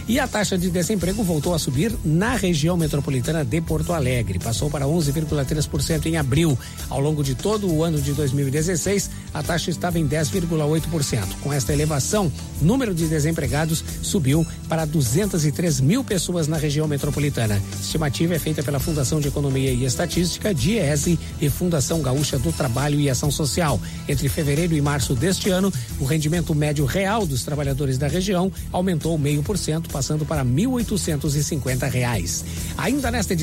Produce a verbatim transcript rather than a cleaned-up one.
E a taxa de desemprego voltou a subir na região metropolitana de Porto Alegre. Passou para onze vírgula três por cento em abril. Ao longo de todo o ano de dois mil e dezesseis, a taxa estava em dez vírgula oito por cento. Com esta elevação, o número de desempregados subiu para duzentas e três mil pessoas na região metropolitana. A estimativa é feita pela Fundação de Economia e Estatística, DIEESE, e Fundação Gaúcha do Trabalho e Ação Social. Entre fevereiro e março deste ano, o rendimento médio real dos trabalhadores da região aumentou zero vírgula cinco por cento, passando para mil oitocentos e cinquenta reais. Ainda nesta edição